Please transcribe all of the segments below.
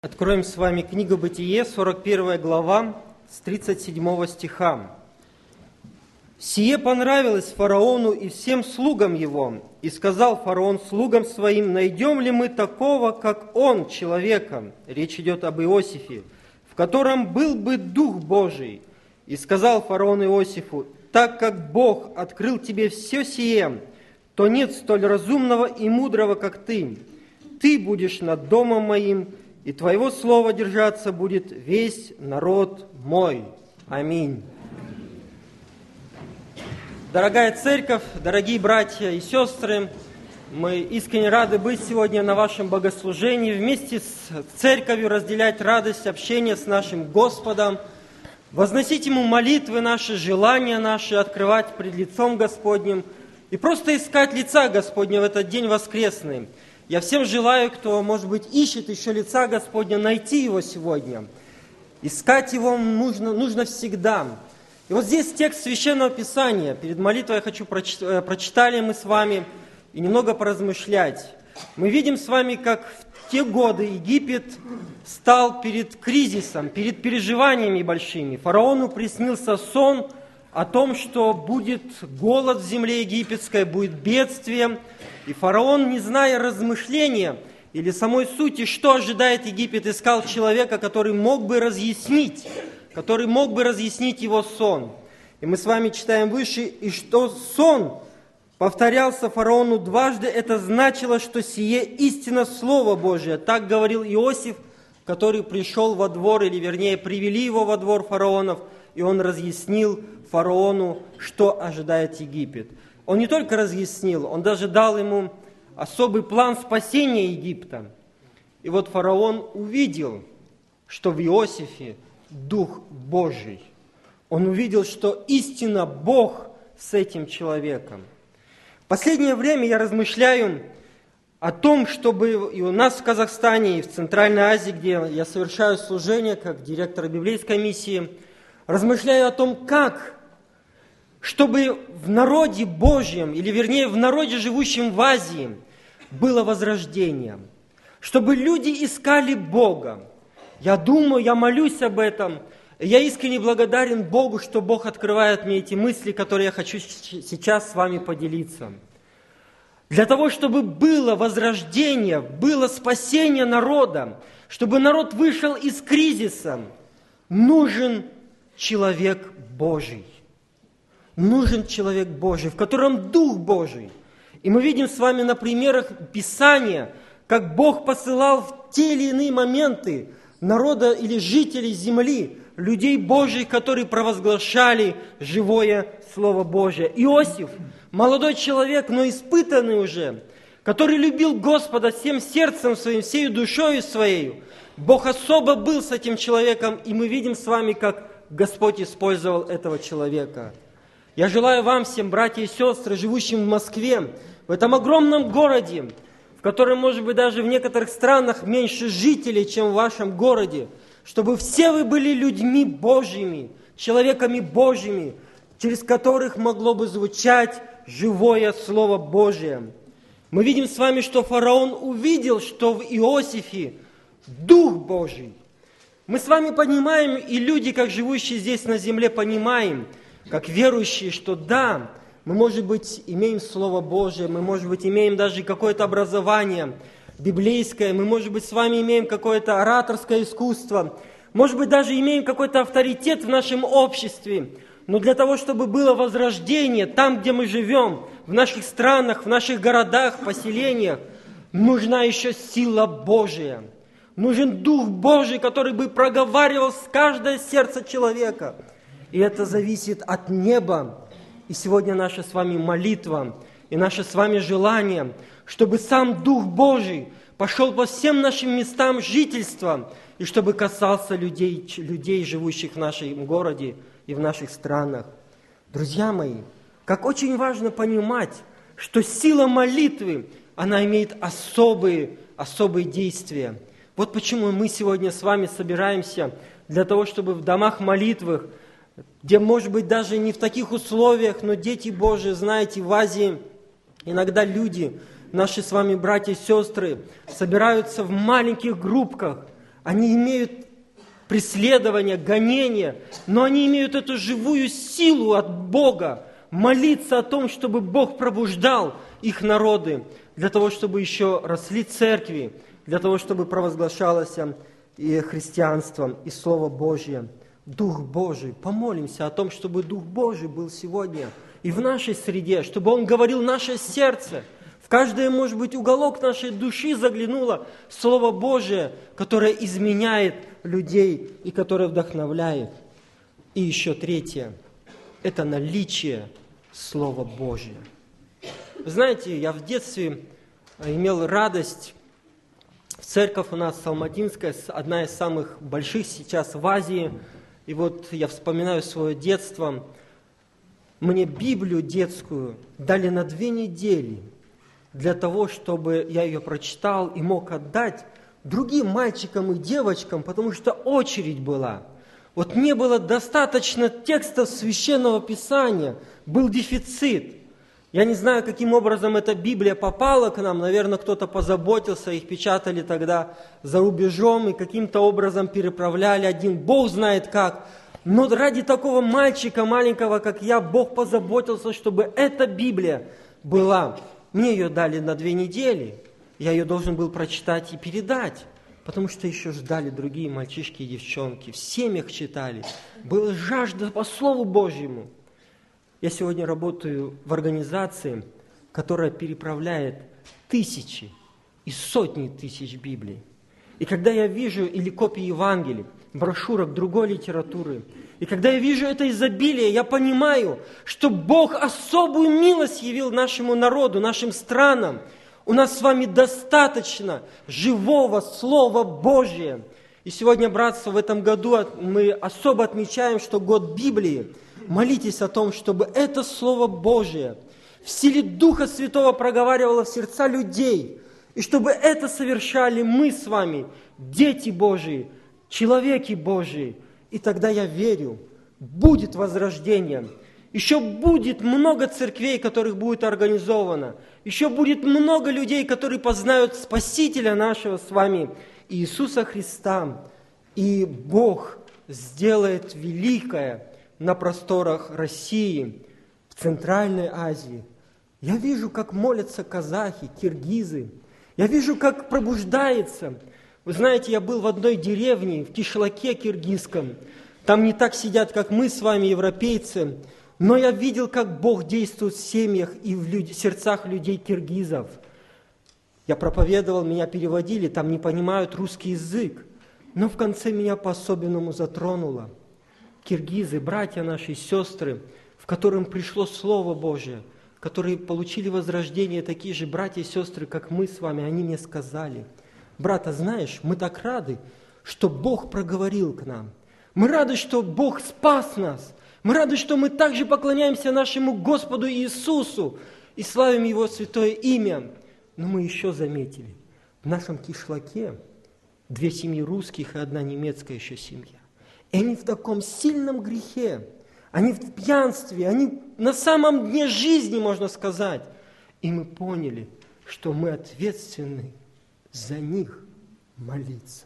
Откроем с вами книгу Бытие, 41 глава, с 37 стиха. «Сие понравилось фараону и всем слугам его, и сказал фараон слугам своим: найдем ли мы такого, как он, человека?» Речь идет об Иосифе, «в котором был бы Дух Божий. И сказал фараон Иосифу: так как Бог открыл тебе все сие, то нет столь разумного и мудрого, как ты. Ты будешь над домом моим, и Твоего слова держаться будет весь народ мой. Аминь». Дорогая церковь, дорогие братья и сестры, мы искренне рады быть сегодня на вашем богослужении, вместе с церковью разделять радость общения с нашим Господом, возносить Ему молитвы наши, желания наши, открывать пред лицом Господним и просто искать лица Господня в этот день воскресный. Я всем желаю, кто, может быть, ищет еще лица Господня, найти Его сегодня. Искать Его нужно всегда. И вот здесь текст Священного Писания. Перед молитвой я хочу прочитали мы с вами и немного поразмышлять. Мы видим с вами, как в те годы Египет стал перед кризисом, перед переживаниями большими. Фараону приснился сон о том, что будет голод в земле египетской, будет бедствие. И фараон, не зная размышления или самой сути, что ожидает Египет, искал человека, который мог бы разъяснить его сон. И мы с вами читаем выше, и что сон повторялся фараону дважды, это значило, что сие истина Слово Божие. Так говорил Иосиф, который пришел во двор, или вернее привели его во двор фараонов, и он разъяснил фараону, что ожидает Египет. Он не только разъяснил, он даже дал ему особый план спасения Египта. И вот фараон увидел, что в Иосифе Дух Божий. Он увидел, что истинно Бог с этим человеком. В последнее время я размышляю о том, чтобы и у нас в Казахстане, и в Центральной Азии, где я совершаю служение как директор библейской миссии, размышляю о том, как чтобы в народе Божьем, или вернее в народе, живущем в Азии, было возрождение. Чтобы люди искали Бога. Я думаю, я молюсь об этом. Я искренне благодарен Богу, что Бог открывает мне эти мысли, которые я хочу сейчас с вами поделиться. Для того, чтобы было возрождение, было спасение народа, чтобы народ вышел из кризиса, нужен человек Божий. Нужен человек Божий, в котором Дух Божий. И мы видим с вами на примерах Писания, как Бог посылал в те или иные моменты народа или жителей земли, людей Божьих, которые провозглашали живое Слово Божие. Иосиф, молодой человек, но испытанный уже, который любил Господа всем сердцем своим, всей душою своей. Бог особо был с этим человеком, и мы видим с вами, как Господь использовал этого человека. Я желаю вам всем, братья и сестры, живущим в Москве, в этом огромном городе, в котором, может быть, даже в некоторых странах меньше жителей, чем в вашем городе, чтобы все вы были людьми Божьими, человеками Божьими, через которых могло бы звучать живое Слово Божие. Мы видим с вами, что фараон увидел, что в Иосифе Дух Божий. Мы с вами понимаем, и люди, как живущие здесь на земле, понимаем, как верующие, что да, мы, может быть, имеем Слово Божие, мы, может быть, имеем даже какое-то образование библейское, мы, может быть, с вами имеем какое-то ораторское искусство, может быть, даже имеем какой-то авторитет в нашем обществе, но для того, чтобы было возрождение там, где мы живем, в наших странах, в наших городах, поселениях, нужна еще сила Божия. Нужен Дух Божий, который бы проговаривал с каждое сердце человека. И это зависит от неба. И сегодня наша с вами молитва и наше с вами желание, чтобы сам Дух Божий пошел по всем нашим местам жительства и чтобы касался людей, живущих в нашем городе и в наших странах. Друзья мои, как очень важно понимать, что сила молитвы, она имеет особые действия. Вот почему мы сегодня с вами собираемся для того, чтобы в домах молитвах, где, может быть, даже не в таких условиях, но дети Божии, знаете, в Азии иногда люди, наши с вами братья и сестры, собираются в маленьких группках, они имеют преследование, гонение, но они имеют эту живую силу от Бога молиться о том, чтобы Бог пробуждал их народы, для того, чтобы еще росли церкви, для того, чтобы провозглашалось и христианство, и Слово Божье. Дух Божий, помолимся о том, чтобы Дух Божий был сегодня и в нашей среде, чтобы Он говорил наше сердце. В каждый, может быть, уголок нашей души заглянуло Слово Божие, которое изменяет людей и которое вдохновляет. И еще третье – это наличие Слова Божия. Вы знаете, я в детстве имел радость. Церковь у нас Салматинская, одна из самых больших сейчас в Азии. И вот я вспоминаю свое детство. Мне Библию детскую дали на 2 недели для того, чтобы я ее прочитал и мог отдать другим мальчикам и девочкам, потому что очередь была. Вот не было достаточно текстов Священного Писания, был дефицит. Я не знаю, каким образом эта Библия попала к нам. Наверное, кто-то позаботился, их печатали тогда за рубежом и каким-то образом переправляли. Один Бог знает как. Но ради такого мальчика маленького, как я, Бог позаботился, чтобы эта Библия была. Мне ее дали на 2 недели. Я ее должен был прочитать и передать. Потому что еще ждали другие мальчишки и девчонки. В семьях читали. Была жажда по Слову Божьему. Я сегодня работаю в организации, которая переправляет тысячи и сотни тысяч Библий. И когда я вижу или копии Евангелий, брошюрок другой литературы, и когда я вижу это изобилие, я понимаю, что Бог особую милость явил нашему народу, нашим странам. У нас с вами достаточно живого Слова Божия. И сегодня, братство, в этом году мы особо отмечаем, что год Библии. Молитесь о том, чтобы это Слово Божие в силе Духа Святого проговаривало в сердца людей, и чтобы это совершали мы с вами, дети Божии, человеки Божии. И тогда я верю, будет возрождение. Еще будет много церквей, которых будет организовано. Еще будет много людей, которые познают Спасителя нашего с вами, Иисуса Христа. И Бог сделает великое на просторах России, в Центральной Азии. Я вижу, как молятся казахи, киргизы. Я вижу, как пробуждается. Вы знаете, я был в одной деревне, в кишлаке киргизском. Там не так сидят, как мы с вами, европейцы. Но я видел, как Бог действует в семьях и в сердцах людей киргизов. Я проповедовал, меня переводили, там не понимают русский язык. Но в конце меня по-особенному затронуло. Киргизы, братья наши, сестры, в которым пришло Слово Божие, которые получили возрождение, такие же братья и сестры, как мы с вами, они мне сказали: брат, а знаешь, мы так рады, что Бог проговорил к нам. Мы рады, что Бог спас нас. Мы рады, что мы также поклоняемся нашему Господу Иисусу и славим Его святое имя. Но мы еще заметили, в нашем кишлаке 2 семьи русских и 1 немецкая еще семья. И они в таком сильном грехе, они в пьянстве, они на самом дне жизни, можно сказать. И мы поняли, что мы ответственны за них молиться.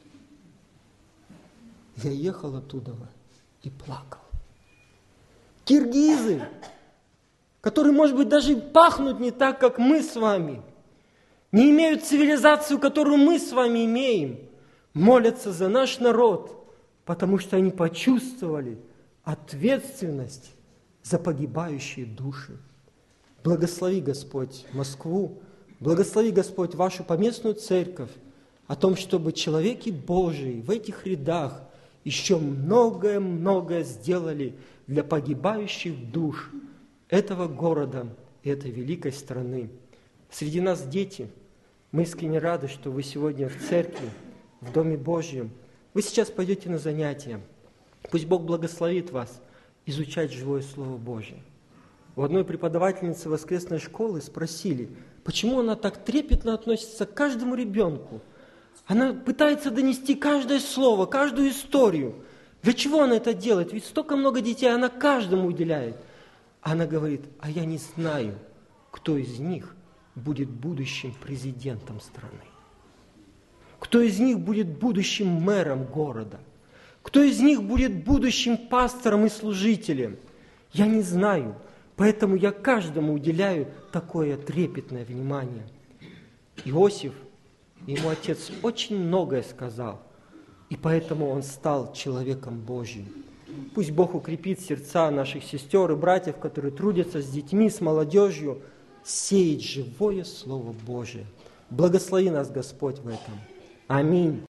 Я ехал оттуда и плакал. Киргизы, которые, может быть, даже пахнут не так, как мы с вами, не имеют цивилизацию, которую мы с вами имеем, молятся за наш народ, потому что они почувствовали ответственность за погибающие души. Благослови, Господь, Москву, благослови, Господь, вашу поместную церковь, о том, чтобы человеки Божии в этих рядах еще многое-многое сделали для погибающих душ этого города и этой великой страны. Среди нас дети. Мы искренне рады, что вы сегодня в церкви, в Доме Божьем. Вы сейчас пойдете на занятия. Пусть Бог благословит вас изучать живое Слово Божие. У одной преподавательницы воскресной школы спросили, почему она так трепетно относится к каждому ребенку. Она пытается донести каждое слово, каждую историю. Для чего она это делает? Ведь столько много детей она каждому уделяет. Она говорит: а я не знаю, кто из них будет будущим президентом страны. Кто из них будет будущим мэром города? Кто из них будет будущим пастором и служителем? Я не знаю, поэтому я каждому уделяю такое трепетное внимание. Иосиф, ему отец очень многое сказал, и поэтому он стал человеком Божьим. Пусть Бог укрепит сердца наших сестер и братьев, которые трудятся с детьми, с молодежью, сеять живое Слово Божие. Благослови нас, Господь, в этом. Аминь.